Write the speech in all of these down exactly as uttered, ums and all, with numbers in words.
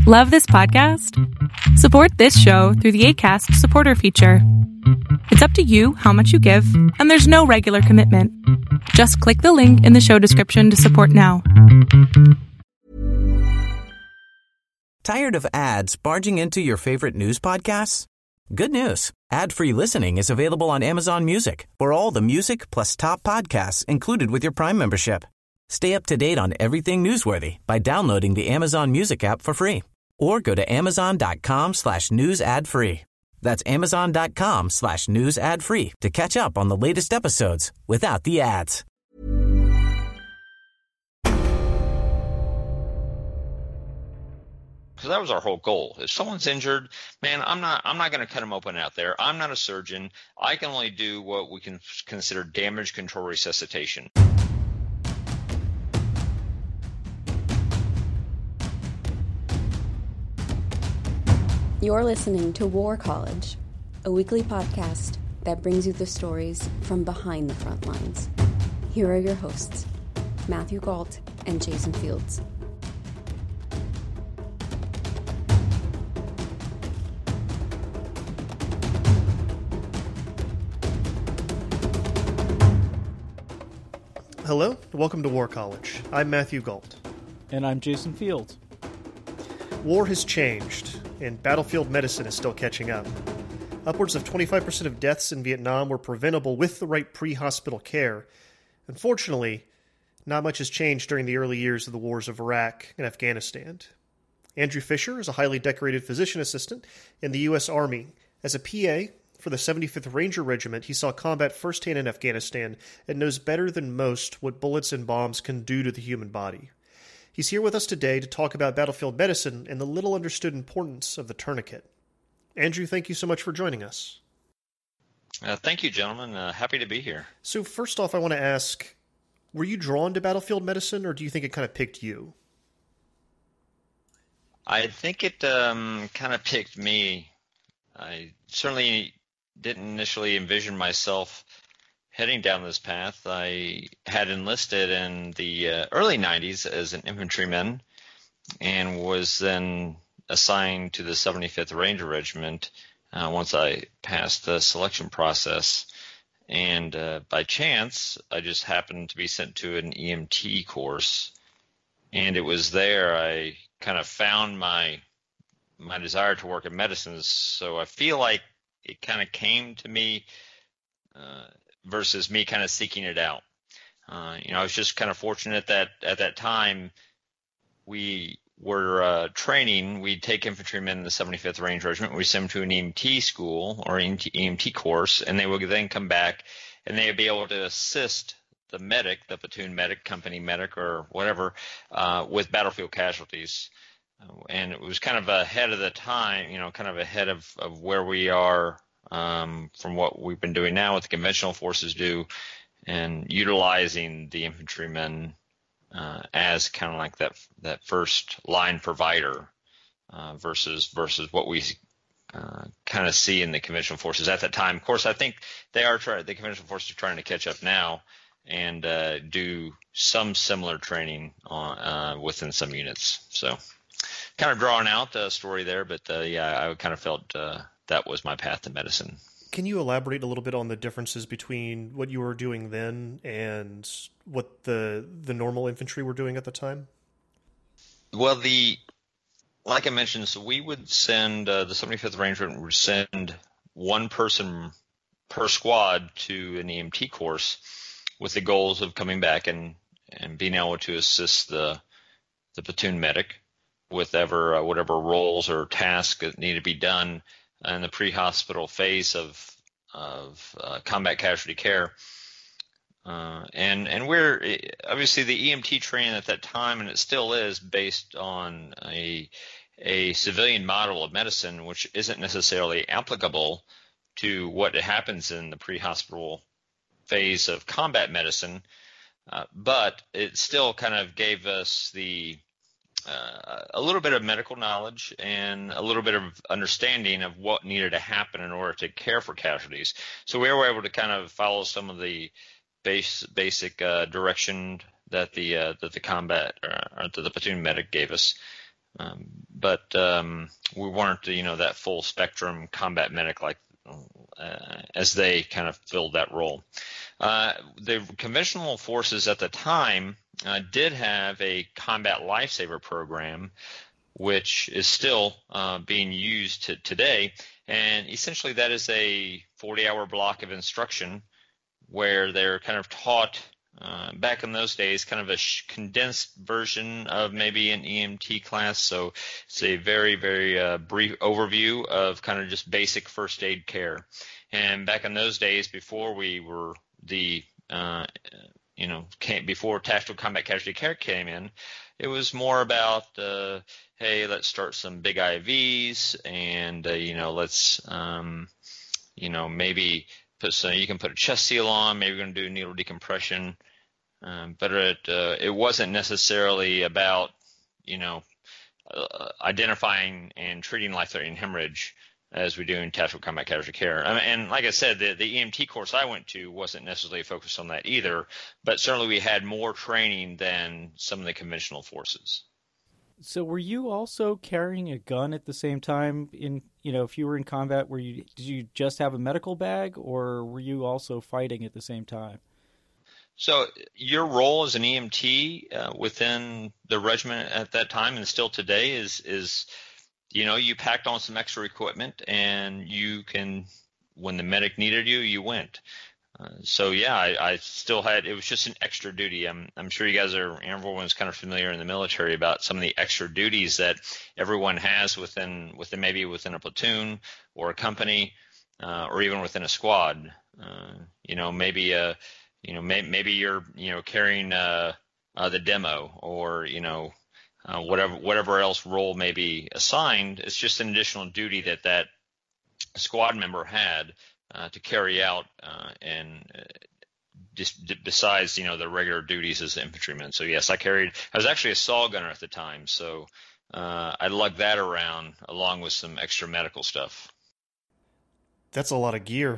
Love this podcast? Support this show through the Acast supporter feature. It's up to you how much you give, and there's no regular commitment. Just click the link in the show description to support now. Tired of ads barging into your favorite news podcasts? Good news. Ad-free listening is available on Amazon Music for all the music plus top podcasts included with your Prime membership. Stay up to date on everything newsworthy by downloading the Amazon Music app for free or go to amazon.com slash news ad free. That's amazon.com slash news ad free to catch up on the latest episodes without the ads. So that was our whole goal. If someone's injured, man, I'm not I'm not going to cut them open out there. I'm not a surgeon. I can only do what we can consider damage control resuscitation. You're listening to War College, a weekly podcast that brings you the stories from behind the front lines. Here are your hosts, Matthew Gault and Jason Fields. Hello, welcome to War College. I'm Matthew Gault. And I'm Jason Fields. War has changed, and battlefield medicine is still catching up. Upwards of twenty-five percent of deaths in Vietnam were preventable with the right pre-hospital care. Unfortunately, not much has changed during the early years of the wars of Iraq and Afghanistan. Andrew Fisher is a highly decorated physician assistant in the U S Army. As a P A for the seventy-fifth Ranger Regiment, he saw combat firsthand in Afghanistan and knows better than most what bullets and bombs can do to the human body. He's here with us today to talk about battlefield medicine and the little understood importance of the tourniquet. Andrew, thank you so much for joining us. Uh, thank you, gentlemen. Uh, happy to be here. So first off, I want to ask, were you drawn to battlefield medicine, or do you think it kind of picked you? I think it um, kind of picked me. I certainly didn't initially envision myself heading down this path. I had enlisted in the uh, early nineties as an infantryman and was then assigned to the seventy-fifth Ranger Regiment uh, once I passed the selection process. And uh, by chance, I just happened to be sent to an E M T course. And it was there I kind of found my my desire to work in medicine. So I feel like it kind of came to me uh, versus me kind of seeking it out. Uh, you know, I was just kind of fortunate that at that time we were uh, training. We'd take infantrymen in the seventy-fifth Ranger Regiment. We send them to an E M T school or E M T course, and they would then come back and they would be able to assist the medic, the platoon medic, company medic, or whatever, uh, with battlefield casualties. And it was kind of ahead of the time, you know, kind of ahead of, of where we are um, from what we've been doing now, what the conventional forces do, and utilizing the infantrymen uh, as kind of like that that first line provider uh, versus versus what we uh, kind of see in the conventional forces at that time. Of course, I think they are trying. The conventional forces are trying to catch up now and uh, do some similar training on, uh, within some units. So. Kind of drawing out the story there, but uh, yeah, I kind of felt uh, that was my path to medicine. Can you elaborate a little bit on the differences between what you were doing then and what the the normal infantry were doing at the time? Well, the like I mentioned, so we would send uh, the seventy-fifth Ranger would send one person per squad to an E M T course with the goals of coming back and, and being able to assist the the platoon medic with ever, uh, whatever roles or tasks that need to be done in the pre-hospital phase of of uh, combat casualty care. Uh, and and we're obviously the E M T training at that time, and it still is based on a a civilian model of medicine, which isn't necessarily applicable to what happens in the pre-hospital phase of combat medicine, uh, but it still kind of gave us the Uh, a little bit of medical knowledge and a little bit of understanding of what needed to happen in order to care for casualties. So we were able to kind of follow some of the base, basic uh, direction that the uh, that the combat uh, or that the platoon medic gave us. Um, but um, we weren't, you know, that full spectrum combat medic like uh, as they kind of filled that role. Uh, the conventional forces at the time uh, did have a combat lifesaver program, which is still uh, being used to, today. And essentially that is a forty-hour block of instruction where they're kind of taught uh, back in those days, kind of a sh- condensed version of maybe an E M T class. So it's a very, very uh, brief overview of kind of just basic first aid care. And back in those days, before we were the, uh, you know, came, before tactical combat casualty care came in, it was more about, uh, hey, let's start some big I Vs and, uh, you know, let's, um, you know, maybe put some, you can put a chest seal on, maybe we're going to do needle decompression. Um, but it, uh, it wasn't necessarily about, you know, uh, identifying and treating life-threatening hemorrhage as we do in tactical combat casualty care. I mean, and like I said, the, the E M T course I went to wasn't necessarily focused on that either, but certainly we had more training than some of the conventional forces. So were you also carrying a gun at the same time in, you know, if you were in combat, were you, did you just have a medical bag or were you also fighting at the same time? So your role as an E M T uh, within the regiment at that time and still today is, is, you know, you packed on some extra equipment and you can, when the medic needed you, you went. Uh, so yeah, I, I still had, it was just an extra duty. I'm, I'm sure you guys are, everyone's kind of familiar in the military about some of the extra duties that everyone has within, within maybe within a platoon or a company, uh, or even within a squad. Uh, you know, maybe, a, you know, may, maybe you're, you know, carrying, uh, uh, the demo or, you know, uh, whatever, whatever else role may be assigned. It's just an additional duty that that squad member had. Uh, to carry out uh, and uh, just d- besides, you know, the regular duties as an infantryman. So yes, I carried, I was actually a saw gunner at the time. So uh, I lugged that around along with some extra medical stuff. That's a lot of gear.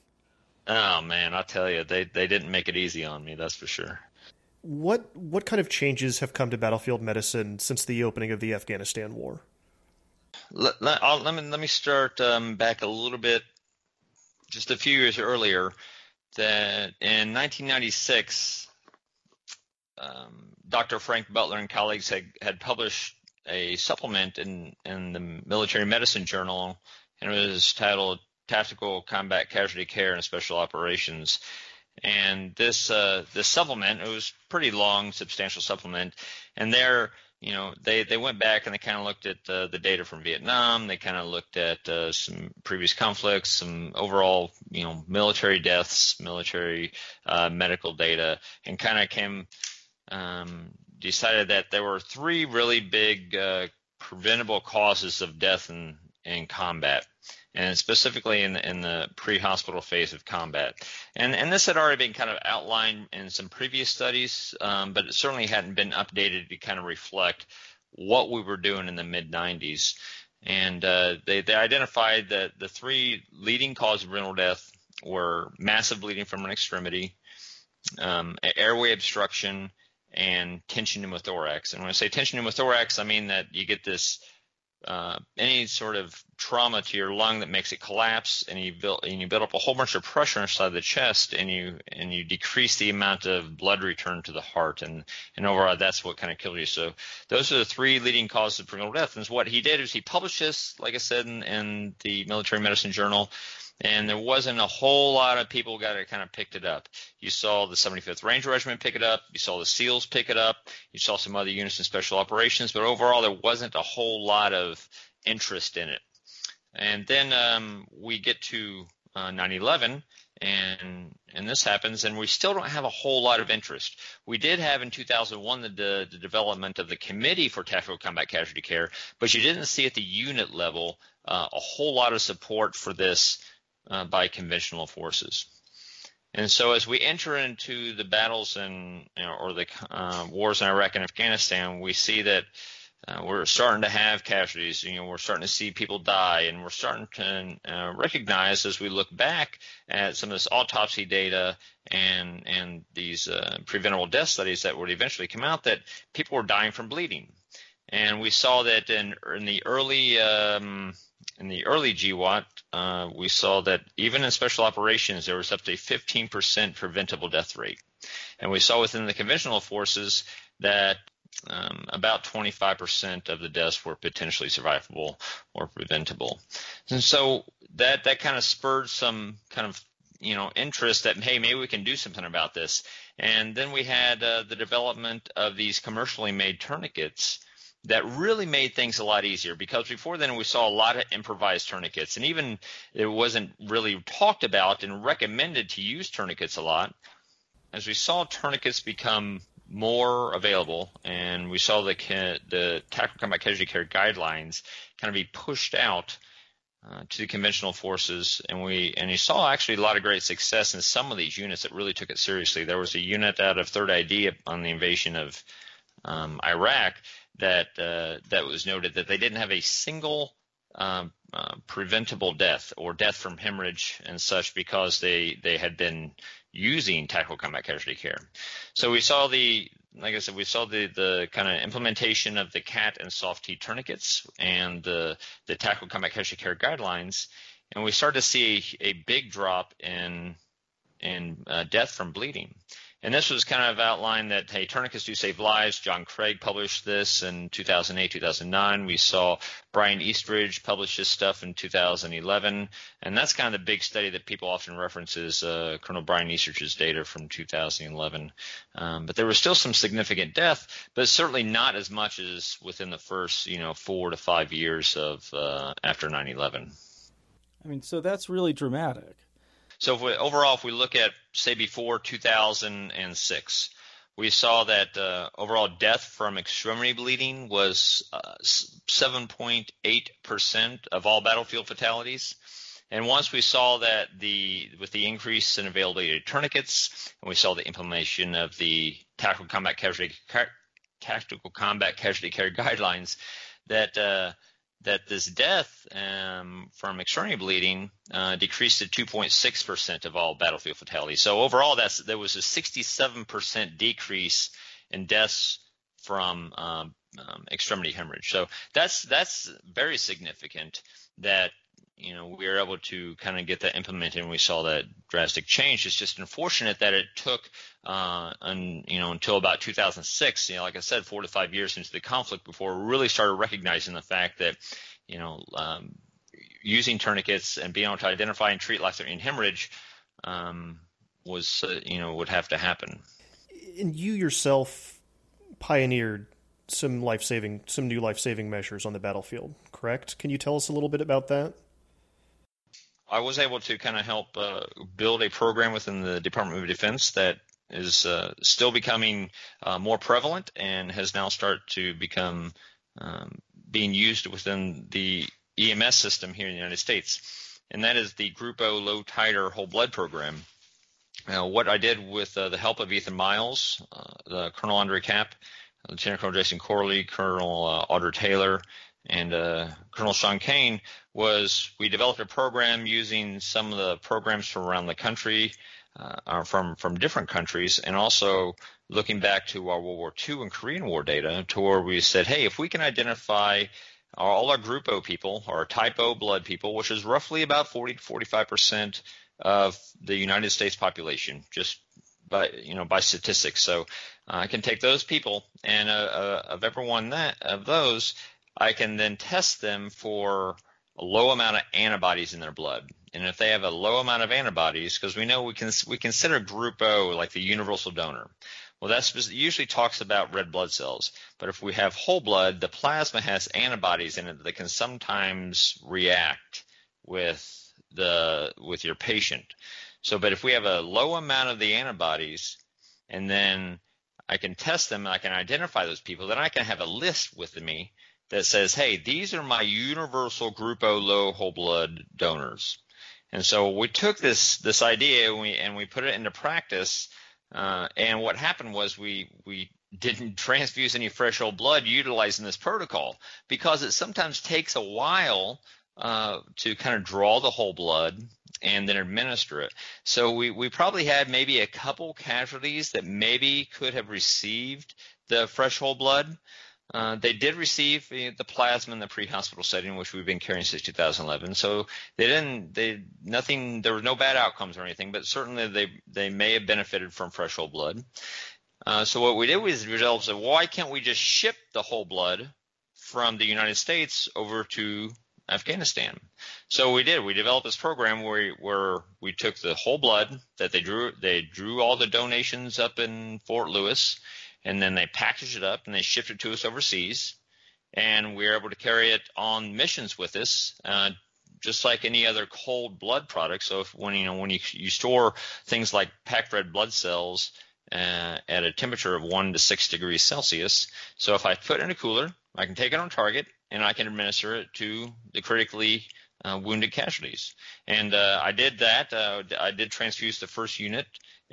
Oh man, I'll tell you, they, they didn't make it easy on me. That's for sure. What, what kind of changes have come to battlefield medicine since the opening of the Afghanistan war? Let, let, I'll, let me, let me start um, back a little bit. Just a few years earlier, that in nineteen ninety-six, um, Doctor Frank Butler and colleagues had, had published a supplement in, in the Military Medicine Journal, and it was titled Tactical Combat Casualty Care and Special Operations. And this uh, this supplement, it was pretty long, substantial supplement, and there, you know, they, they went back and they kind of looked at uh, the data from Vietnam. They kind of looked at uh, some previous conflicts, some overall, you know, military deaths, military uh, medical data, and kind of came, um, decided that there were three really big uh, preventable causes of death in, in combat, and specifically in the, in the pre-hospital phase of combat. And, and this had already been kind of outlined in some previous studies, um, but it certainly hadn't been updated to kind of reflect what we were doing in the mid nineties. And uh, they, they identified that the three leading causes of renal death were massive bleeding from an extremity, um, airway obstruction, and tension pneumothorax. And when I say tension pneumothorax, I mean that you get this Uh, any sort of trauma to your lung that makes it collapse, and you build and you build up a whole bunch of pressure inside the chest, and you and you decrease the amount of blood return to the heart, and and overall that's what kind of kills you. So those are the three leading causes of preventable death. And what he did is he published this, like I said, in, in the Military Medicine Journal. And there wasn't a whole lot of people got it kind of picked it up. You saw the seventy-fifth Ranger Regiment pick it up. You saw the SEALs pick it up. You saw some other units in special operations. But overall, there wasn't a whole lot of interest in it. And then um, we get to uh, nine eleven, and and this happens, and we still don't have a whole lot of interest. We did have in two thousand one the, the, the development of the Committee for Tactical Combat Casualty Care, but you didn't see at the unit level uh, a whole lot of support for this Uh, by conventional forces. And so as we enter into the battles in, you know, or the uh, wars in Iraq and Afghanistan, we see that uh, we're starting to have casualties. You know, we're starting to see people die, and we're starting to uh, recognize as we look back at some of this autopsy data and and these uh, preventable death studies that would eventually come out that people were dying from bleeding. And we saw that in in the early um, in the early G WOT, uh, we saw that even in special operations there was up to a fifteen percent preventable death rate, and we saw within the conventional forces that um, about twenty-five percent of the deaths were potentially survivable or preventable. And so that that kind of spurred some kind of you know interest that hey, maybe we can do something about this. And then we had uh, the development of these commercially made tourniquets that really made things a lot easier, because before then we saw a lot of improvised tourniquets, and even it wasn't really talked about and recommended to use tourniquets a lot. As we saw tourniquets become more available, and we saw the the Tactical Combat Casualty Care guidelines kind of be pushed out uh, to the conventional forces, and we and you saw actually a lot of great success in some of these units that really took it seriously. There was a unit out of third I D on the invasion of um, Iraq that uh, that was noted that they didn't have a single um, uh, preventable death or death from hemorrhage and such because they they had been using Tactical Combat Casualty Care. So we saw the, like I said, we saw the the kind of implementation of the C A T and soft T tourniquets and the the Tactical Combat Casualty Care guidelines, and we started to see a, a big drop in in uh, death from bleeding. And this was kind of outlined that, hey, tourniquets do save lives. John Craig published this in two thousand eight, two thousand nine. We saw Brian Eastridge publish this stuff in two thousand eleven. And that's kind of the big study that people often reference is uh, Colonel Brian Eastridge's data from two thousand eleven. Um, but there was still some significant death, but certainly not as much as within the first, you know, four to five years of uh, after nine eleven. I mean, so that's really dramatic. So if we, overall, if we look at, say, before two thousand six, we saw that uh, overall death from extremity bleeding was uh, seven point eight percent of all battlefield fatalities. And once we saw that the with the increase in availability of tourniquets, and we saw the implementation of the Tactical Combat Casualty, Tactical Combat Casualty Care guidelines, that uh, that this death um, from extremity bleeding uh, decreased to two point six percent of all battlefield fatalities. So overall, that's there was a sixty-seven percent decrease in deaths from um, um, extremity hemorrhage. So that's that's very significant that you know we were able to kind of get that implemented, and we saw that drastic change. It's just unfortunate that it took uh, un, you know until about two thousand six, you know, like I said, four to five years into the conflict before we really started recognizing the fact that you know um, using tourniquets and being able to identify and treat life-threatening hemorrhage um, was uh, you know would have to happen. And you yourself pioneered some life-saving, some new life-saving measures on the battlefield, correct? Can you tell us a little bit about that? I was able to kind of help uh, build a program within the Department of Defense that is uh, still becoming uh, more prevalent and has now started to become um, being used within the E M S system here in the United States, and that is the Group O Low Titer Whole Blood Program. Now, what I did with uh, the help of Ethan Miles, uh, the Colonel Andre Kapp, Lieutenant Colonel Jason Corley, Colonel uh, Audra Taylor, and uh, Colonel Sean Kane was we developed a program using some of the programs from around the country, uh, from from different countries, and also looking back to our World War Two and Korean War data to where we said, hey, if we can identify all our Group O people, our Type O blood people, which is roughly about forty to forty-five percent of the United States population, just by you know by statistics. So uh, I can take those people, and uh, uh, of every one that of those, I can then test them for a low amount of antibodies in their blood. And if they have a low amount of antibodies, because we know we can we consider Group O like the universal donor. Well, that usually talks about red blood cells. But if we have whole blood, the plasma has antibodies in it that can sometimes react with the with your patient. So, but if we have a low amount of the antibodies, and then I can test them, and I can identify those people, then I can have a list with me that says, hey, these are my universal Group O low whole blood donors. And so we took this this idea and we and we put it into practice. Uh, and what happened was we we didn't transfuse any fresh whole blood utilizing this protocol, because it sometimes takes a while uh, to kind of draw the whole blood and then administer it. So we, we probably had maybe a couple casualties that maybe could have received the fresh whole blood. Uh, they did receive the, the plasma in the pre-hospital setting, which we've been carrying since two thousand eleven. So they didn't, they nothing. There were no bad outcomes or anything, but certainly they they may have benefited from fresh whole blood. Uh, so what we did was we developed, well, why can't we just ship the whole blood from the United States over to Afghanistan? So we did. We developed this program where where we took the whole blood that they drew. They drew all the donations up in Fort Lewis. And then they packaged it up and they shipped it to us overseas, and we were able to carry it on missions with us, uh, just like any other cold blood product. So if when you know when you you store things like packed red blood cells uh, at a temperature of one to six degrees Celsius, so if I put it in a cooler, I can take it on target and I can administer it to the critically uh, wounded casualties. And uh, I did that. Uh, I did transfuse the first unit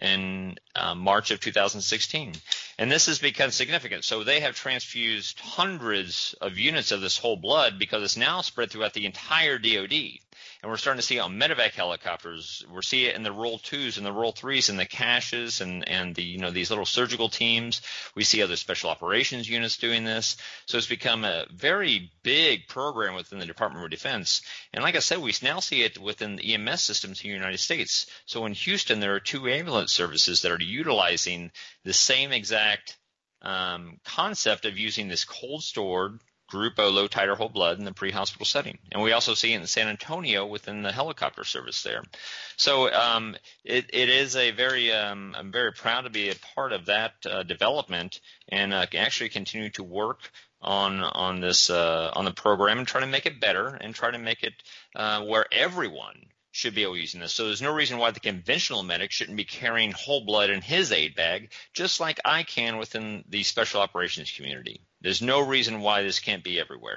in uh, March of two thousand sixteen. And this has become significant. So they have transfused hundreds of units of this whole blood because it's now spread throughout the entire D O D. And we're starting to see it on medevac helicopters. We're seeing it in the roll twos and the roll threes and the caches and, and the, you know, these little surgical teams. We see other special operations units doing this. So it's become a very big program within the Department of Defense. And like I said, we now see it within the E M S systems in the United States. So in Houston, there are two ambulance services that are utilizing the same exact um, concept of using this cold stored Group O low titer whole blood in the pre-hospital setting. And we also see it in San Antonio within the helicopter service there. So um, it, it is a very, um, I'm very proud to be a part of that uh, development and uh, actually continue to work on on this, uh, on the program and try to make it better and try to make it uh, where everyone should be able to use this. So there's no reason why the conventional medic shouldn't be carrying whole blood in his aid bag, just like I can within the special operations community. There's no reason why this can't be everywhere.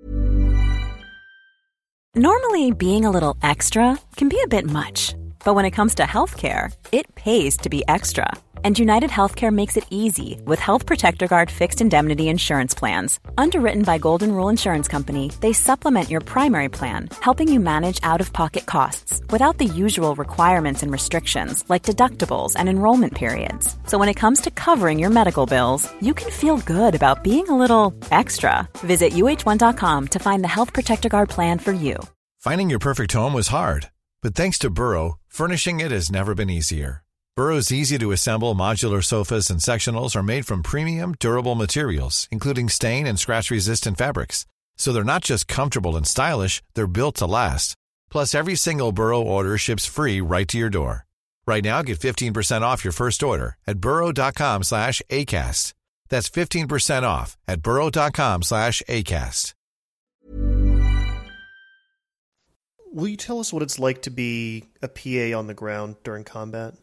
Normally, being a little extra can be a bit much. But when it comes to healthcare, it pays to be extra. And United Healthcare makes it easy with Health Protector Guard fixed indemnity insurance plans. Underwritten by Golden Rule Insurance Company, they supplement your primary plan, helping you manage out-of-pocket costs without the usual requirements and restrictions like deductibles and enrollment periods. So when it comes to covering your medical bills, you can feel good about being a little extra. Visit U H one dot com to find the Health Protector Guard plan for you. Finding your perfect home was hard, but thanks to Burrow, furnishing it has never been easier. Burrow's easy-to-assemble modular sofas and sectionals are made from premium, durable materials, including stain and scratch-resistant fabrics. So they're not just comfortable and stylish, they're built to last. Plus, every single Burrow order ships free right to your door. Right now, get fifteen percent off your first order at burrow.com slash ACAST. That's fifteen percent off at burrow.com slash ACAST. Will you tell us what it's like to be a P A on the ground during combat?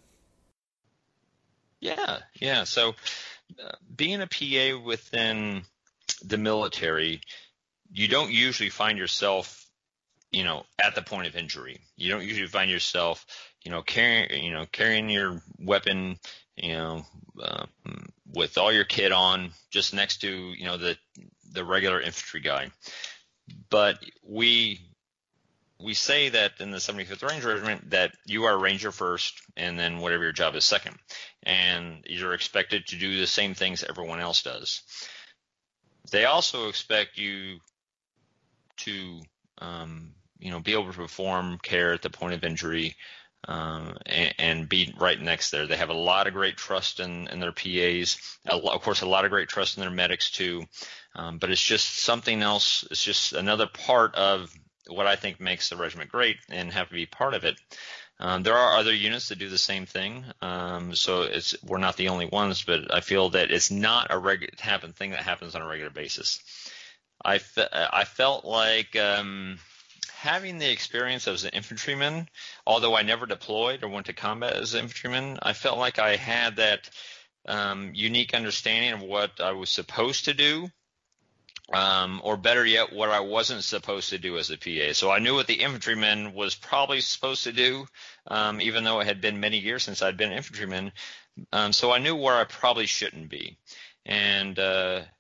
Yeah, yeah. So uh, being a P A within the military, you don't usually find yourself, you know, at the point of injury. You don't usually find yourself, you know, carrying, you know, carrying your weapon, you know, uh, with all your kit on, just next to, you know, the the regular infantry guy. But we we say that in the seventy-fifth Ranger Regiment that you are a ranger first, and then whatever your job is second. And you're expected to do the same things everyone else does. They also expect you to, um, you know, be able to perform care at the point of injury um, and, and be right next there. They have a lot of great trust in, in their P As. Of course, a lot of great trust in their medics too. Um, but it's just something else. It's just another part of what I think makes the regiment great and have to be part of it. Um, there are other units that do the same thing, um, so it's we're not the only ones, but I feel that it's not a regular happen thing that happens on a regular basis. I, fe- I felt like um, having the experience as an infantryman, although I never deployed or went to combat as an infantryman, I felt like I had that um, unique understanding of what I was supposed to do. Um, or better yet, what I wasn't supposed to do as a P A. So I knew what the infantryman was probably supposed to do, um, even though it had been many years since I'd been an infantryman. Um, so I knew where I probably shouldn't be. And uh,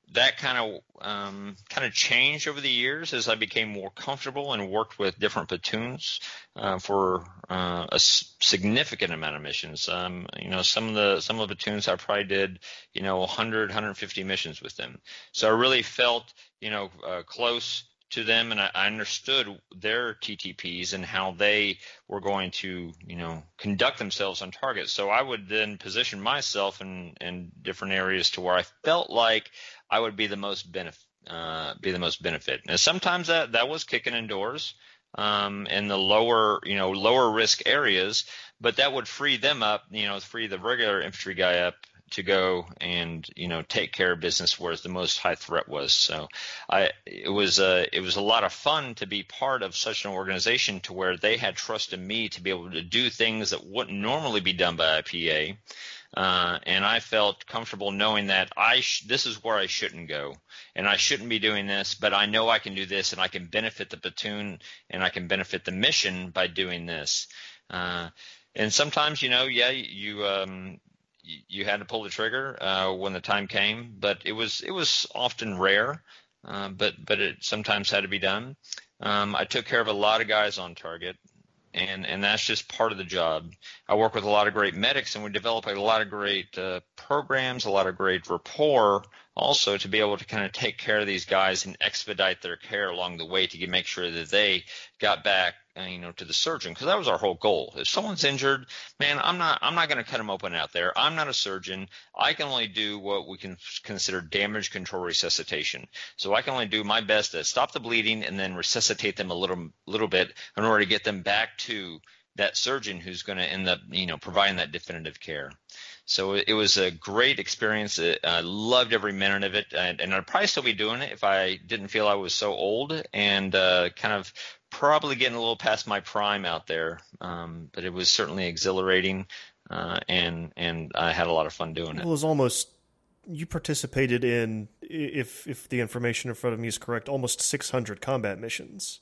that kind of um, kind of changed over the years as I became more comfortable and worked with different platoons uh, for uh, a s- significant amount of missions. Um, you know, some of the some of the platoons I probably did, you know, one hundred, one hundred fifty missions with them. So I really felt, you know, uh, close to them, and I, I understood their T T Ps and how they were going to, you know, conduct themselves on target. So I would then position myself in, in different areas to where I felt like I would be the most benefit, uh, be the most benefit. And sometimes that that was kicking in doors um, in the lower, you know, lower risk areas, but that would free them up, you know, free the regular infantry guy up to go and, you know, take care of business where the most high threat was. So I, it was a, it was a lot of fun to be part of such an organization to where they had trust in me to be able to do things that wouldn't normally be done by a P A. Uh, and I felt comfortable knowing that I, sh- this is where I shouldn't go and I shouldn't be doing this, but I know I can do this and I can benefit the platoon and I can benefit the mission by doing this. Uh, and sometimes, you know, yeah, you, um, you had to pull the trigger uh, when the time came, but it was it was often rare, uh, but but it sometimes had to be done. Um, I took care of a lot of guys on target, and and that's just part of the job. I work with a lot of great medics, and we develop a lot of great uh, programs, a lot of great rapport, also to be able to kind of take care of these guys and expedite their care along the way to get, make sure that they got back, uh, you know, to the surgeon, because that was our whole goal. If someone's injured, man, I'm not I'm not going to cut them open out there. I'm not a surgeon. I can only do what we can consider damage control resuscitation. So I can only do my best to stop the bleeding and then resuscitate them a little little bit in order to get them back to that surgeon who's going to end up, you know, providing that definitive care. So it was a great experience. I loved every minute of it, and, and I'd probably still be doing it if I didn't feel I was so old and uh, kind of probably getting a little past my prime out there. Um, but it was certainly exhilarating, uh, and and I had a lot of fun doing it. It was almost, you participated in, if if the information in front of me is correct, almost six hundred combat missions.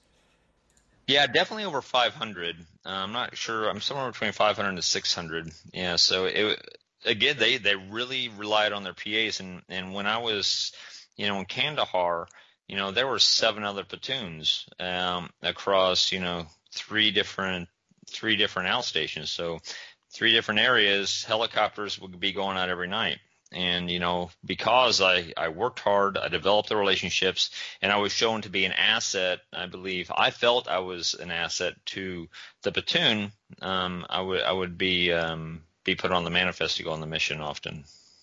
Yeah, definitely over five hundred. Uh, I'm not sure. I'm somewhere between five hundred and six hundred. Yeah, so it again, they, they really relied on their P As. And, and when I was, you know, in Kandahar, you know, there were seven other platoons um, across, you know, three different three different outstations. So three different areas, helicopters would be going out every night. And, you know, because I, I worked hard, I developed the relationships, and I was shown to be an asset, I believe, I felt I was an asset to the platoon, um, I would I would be um, be put on the manifest to go on the mission often.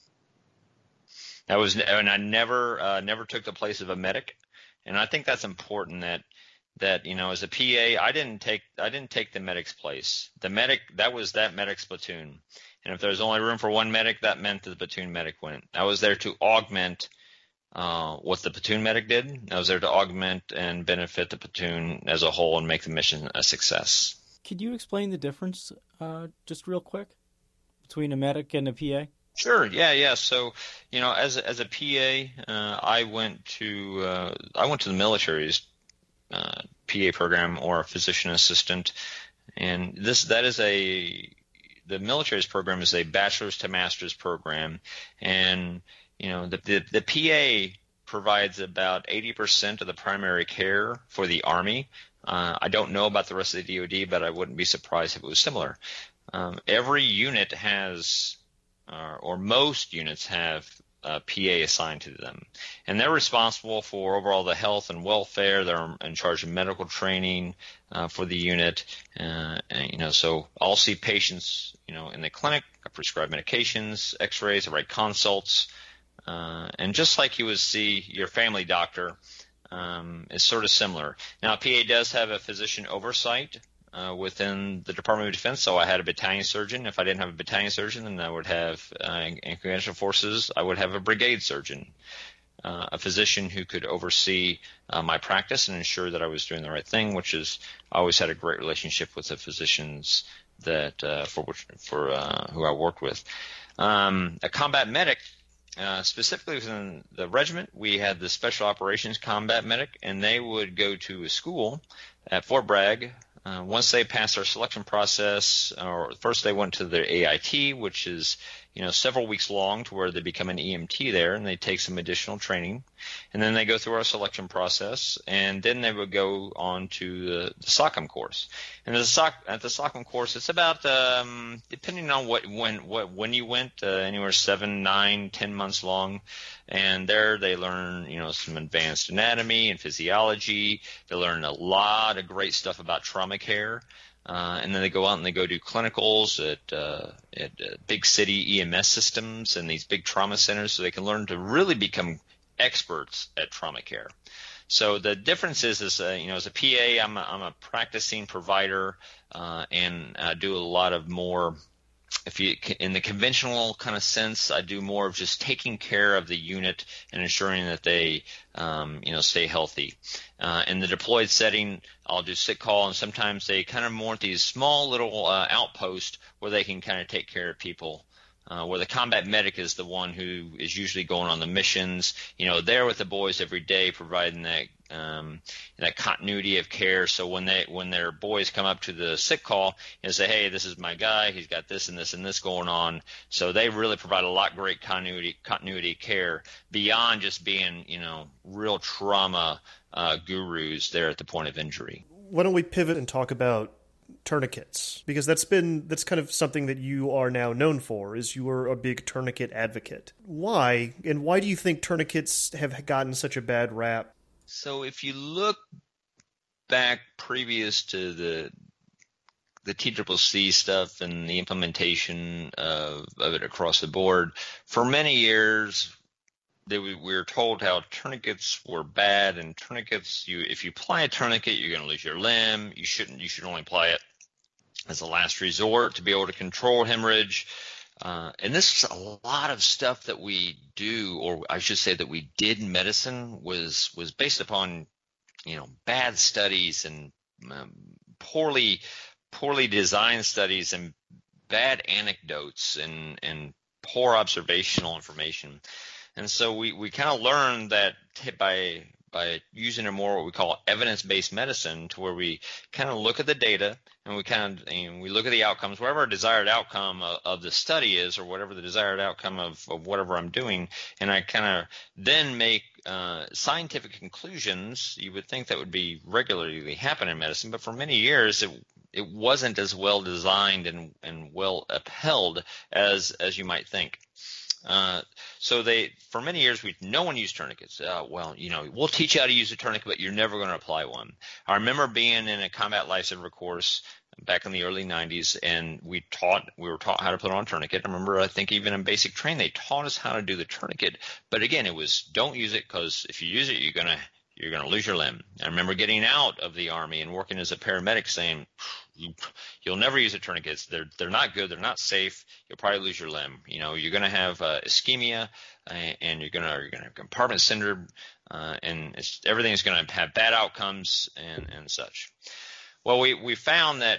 I was, and I never uh, never took the place of a medic, and I think that's important that that, you know, as a P A, I didn't take I didn't take the medic's place. The medic, that was that medic's platoon. And if there was only room for one medic, that meant that the platoon medic went. I was there to augment uh, what the platoon medic did. I was there to augment and benefit the platoon as a whole and make the mission a success. Could you explain the difference, uh, just real quick, between a medic and a P A? Sure. Yeah. Yeah. So, you know, as a, as a P A, uh, I went to uh, I went to the military's uh, P A program, or a physician assistant, and this that is a the military's program is a bachelor's to master's program, and you know the the, the P A provides about eighty percent of the primary care for the Army. Uh, I don't know about the rest of the D O D, but I wouldn't be surprised if it was similar. Um, every unit has, uh, or most units have, a P A assigned to them, and they're responsible for overall the health and welfare. They're in charge of medical training uh, for the unit, uh, and, you know, so I'll see patients, you know, in the clinic. I prescribe medications, X-rays, I write consults, uh, and just like you would see your family doctor, um, it's sort of similar. Now, a P A does have a physician oversight Uh, within the Department of Defense, so I had a battalion surgeon. If I didn't have a battalion surgeon, then I would have, uh, in, in conventional forces, I would have a brigade surgeon, uh, a physician who could oversee uh, my practice and ensure that I was doing the right thing, which is, I always had a great relationship with the physicians that uh, for which, for uh, who I worked with. Um, a combat medic, uh, specifically within the regiment, we had the Special Operations Combat Medic, and they would go to a school at Fort Bragg. Uh, once they passed our selection process, or first they went to their A I T, which is, you know, several weeks long to where they become an E M T there, and they take some additional training, and then they go through our selection process, and then they would go on to the, the S O C M course. And the S O C, at the S O C M course, it's about um, depending on what when what when you went, uh, anywhere seven, nine, ten months long, and there they learn, you know, some advanced anatomy and physiology. They learn a lot of great stuff about trauma care. Uh, and then they go out and they go do clinicals at, uh, at uh, big city E M S systems and these big trauma centers, so they can learn to really become experts at trauma care. So the difference is, is uh, you know, as a P A, I'm a, I'm a practicing provider uh, and I do a lot of more. If you, in the conventional kind of sense, I do more of just taking care of the unit and ensuring that they, um, you know, stay healthy. Uh, in the deployed setting, I'll do sick call, and sometimes they kind of want these small little uh, outposts where they can kind of take care of people. Uh, where the combat medic is the one who is usually going on the missions, you know, there with the boys every day, providing that um, that continuity of care. So when they when their boys come up to the sick call and say, hey, this is my guy, he's got this and this and this going on. So they really provide a lot of great continuity continuity care beyond just being, you know, real trauma uh, gurus there at the point of injury. Why don't we pivot and talk about tourniquets, because that's been that's kind of something that you are now known for, is you are a big tourniquet advocate. Why, and why do you think tourniquets have gotten such a bad rap? So if you look back previous to the the T C C C stuff and the implementation of, of it across the board, for many years they, we were told how tourniquets were bad, and tourniquets, you if you apply a tourniquet, you're going to lose your limb. You shouldn't. You should only apply it as a last resort to be able to control hemorrhage. Uh, and this is a lot of stuff that we do, or I should say that we did in medicine, was was based upon, you know, bad studies and um, poorly poorly designed studies and bad anecdotes and and poor observational information. And so we, we kind of learned that by by using a more what we call evidence-based medicine, to where we kind of look at the data and we kind of and we look at the outcomes, whatever our desired outcome of, of the study is, or whatever the desired outcome of, of whatever I'm doing, and I kind of then make uh, scientific conclusions. You would think that would be regularly happen in medicine, but for many years it it wasn't as well designed and, and well upheld as as you might think. Uh, so they, for many years, we no one used tourniquets. Uh, well, you know, we'll teach you how to use a tourniquet, but you're never going to apply one. I remember being in a combat lifesaver course back in the early nineties, and we taught, we were taught how to put on a tourniquet. I remember, I think even in basic training, they taught us how to do the tourniquet. But again, it was don't use it, because if you use it, you're going to you're going to lose your limb. I remember getting out of the Army and working as a paramedic saying, you'll never use a tourniquet. They're they're not good. They're not safe. You'll probably lose your limb. You know, you're going to have uh, ischemia, uh, and you're going to you're going to have compartment syndrome, uh, and it's, everything's going to have bad outcomes and and such. Well, we we found that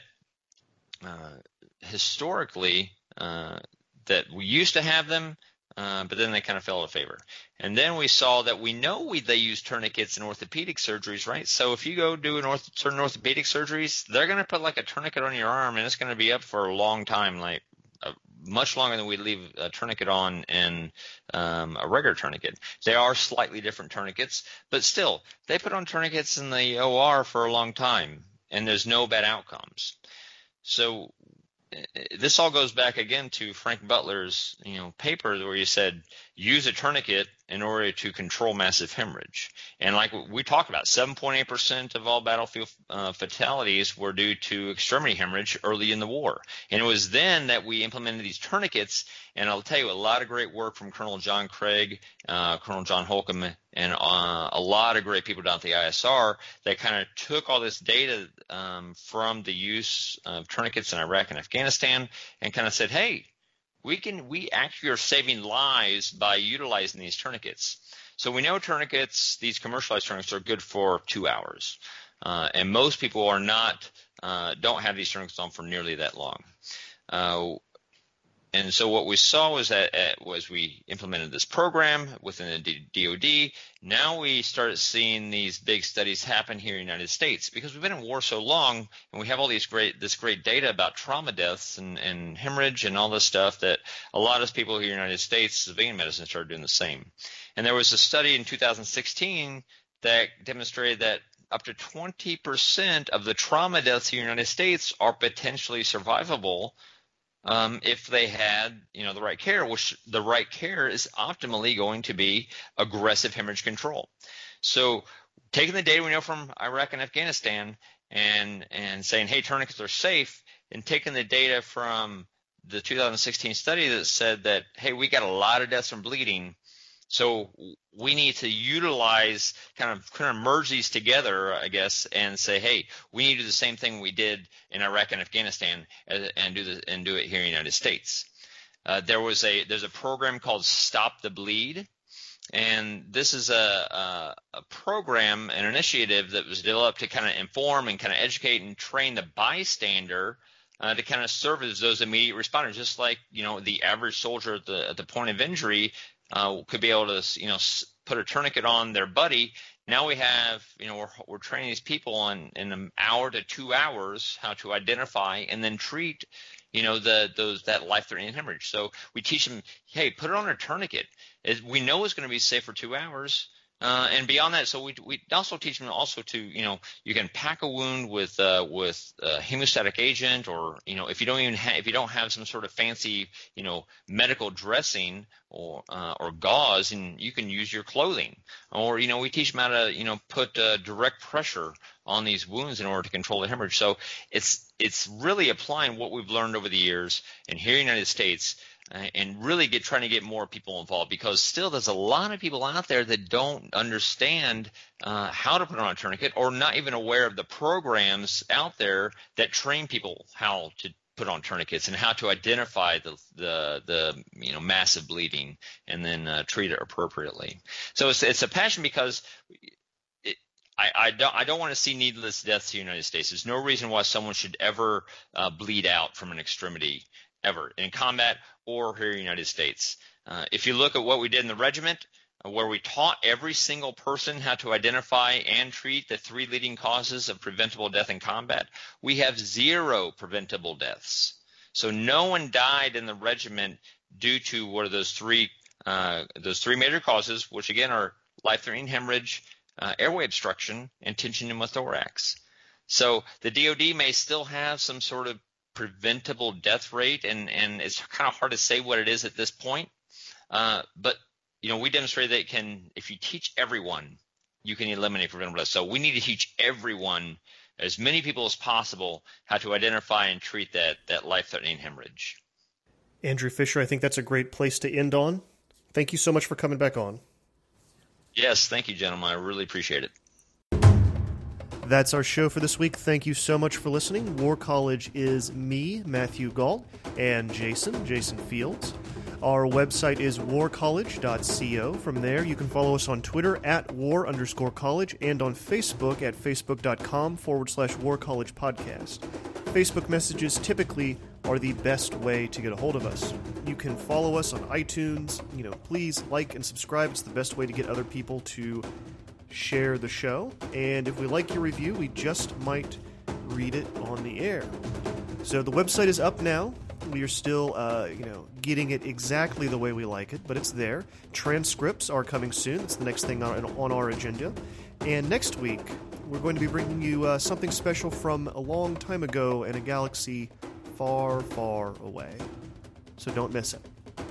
uh, historically uh, that we used to have them. Uh, but then they kind of fell out of favor. And then we saw that we know we they use tourniquets in orthopedic surgeries, right? So if you go do an orth- certain orthopedic surgeries, they're going to put like a tourniquet on your arm, and it's going to be up for a long time, like uh, much longer than we leave a tourniquet on in um, a regular tourniquet. They are slightly different tourniquets, but still, they put on tourniquets in the O R for a long time, and there's no bad outcomes. So this all goes back again to Frank Butler's, you know, paper where he said use a tourniquet in order to control massive hemorrhage. And like we talked about, seven point eight percent of all battlefield uh, fatalities were due to extremity hemorrhage early in the war. And it was then that we implemented these tourniquets. And I'll tell you, a lot of great work from Colonel John Craig, uh, Colonel John Holcomb, and uh, a lot of great people down at the I S R that kind of took all this data um, from the use of tourniquets in Iraq and Afghanistan and kind of said, hey, we can we actually are saving lives by utilizing these tourniquets. So we know tourniquets, these commercialized tourniquets, are good for two hours, uh, and most people are not uh, don't have these tourniquets on for nearly that long. Uh, and so what we saw was that uh, was we implemented this program within the D O D. Now we started seeing these big studies happen here in the United States because we've been in war so long, and we have all these great this great data about trauma deaths and, and hemorrhage and all this stuff that a lot of people here in the United States, civilian medicine, started doing the same. And there was a study in two thousand sixteen that demonstrated that up to twenty percent of the trauma deaths here in the United States are potentially survivable um, if they had, you know, the right care, which the right care is optimally going to be aggressive hemorrhage control. So taking the data we know from Iraq and Afghanistan and and saying, hey, tourniquets are safe, and taking the data from the two thousand sixteen study that said that, hey, we got a lot of deaths from bleeding, so we need to utilize kind of kind of merge these together, I guess, and say, hey, we need to do the same thing we did in Iraq and Afghanistan and, and do the, and do it here in the United States. Uh, there was a there's a program called Stop the Bleed, and this is a, a, a program, an initiative that was developed to kind of inform and kind of educate and train the bystander Uh, to kind of serve as those immediate responders, just like, you know, the average soldier at the at the point of injury uh, could be able to, you know, put a tourniquet on their buddy. Now we have, you know, we're, we're training these people in, in an hour to two hours how to identify and then treat, you know, the those that life-threatening hemorrhage. So we teach them, hey, put it on a tourniquet. It, we know it's going to be safe for two hours. Uh, and beyond that, so we we also teach them also to, you know, you can pack a wound with uh, with a hemostatic agent, or, you know, if you don't even ha- if you don't have some sort of fancy, you know, medical dressing or uh, or gauze, and you can use your clothing. Or, you know, we teach them how to, you know, put uh, direct pressure on these wounds in order to control the hemorrhage. So it's it's really applying what we've learned over the years, and here in the United States. Uh, and really get trying to get more people involved, because still there's a lot of people out there that don't understand uh, how to put on a tourniquet, or not even aware of the programs out there that train people how to put on tourniquets and how to identify the the, the you know massive bleeding and then uh, treat it appropriately. So it's it's a passion, because it, I, I don't I don't want to see needless deaths in the United States. There's no reason why someone should ever uh, bleed out from an extremity, ever, in combat or here in the United States. Uh, if you look at what we did in the regiment, uh, where we taught every single person how to identify and treat the three leading causes of preventable death in combat, we have zero preventable deaths. So no one died in the regiment due to what are those three uh, those three major causes, which again are life-threatening hemorrhage, uh, airway obstruction, and tension pneumothorax. So the D O D may still have some sort of preventable death rate, and and it's kind of hard to say what it is at this point, uh, but you know we demonstrate that it can, if you teach everyone, you can eliminate preventable death. So we need to teach everyone, as many people as possible, how to identify and treat that that life-threatening hemorrhage. Andrew Fisher, I think that's a great place to end on. Thank you so much for coming back on. Yes, thank you, gentlemen. I really appreciate it. That's our show for this week. Thank you so much for listening. War College is me, Matthew Gault, and Jason, Jason Fields. Our website is war college dot co. From there, you can follow us on Twitter at war underscore college and on Facebook at facebook.com forward slash war college podcast. Facebook messages typically are the best way to get a hold of us. You can follow us on iTunes. You know, please like and subscribe. It's the best way to get other people to share the show, and if we like your review, we just might read it on the air. So the website is up now. We are still, uh, you know, getting it exactly the way we like it, but it's there. Transcripts are coming soon. That's the next thing on, on our agenda. And next week, we're going to be bringing you uh, something special from a long time ago in a galaxy far, far away. So don't miss it.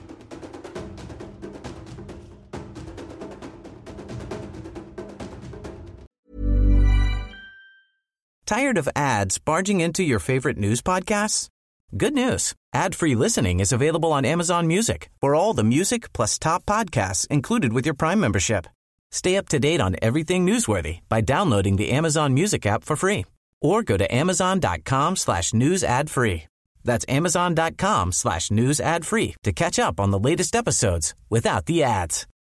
Tired of ads barging into your favorite news podcasts? Good news. Ad-free listening is available on Amazon Music for all the music plus top podcasts included with your Prime membership. Stay up to date on everything newsworthy by downloading the Amazon Music app for free, or go to amazon.com slash news ad free. That's amazon.com slash news ad free to catch up on the latest episodes without the ads.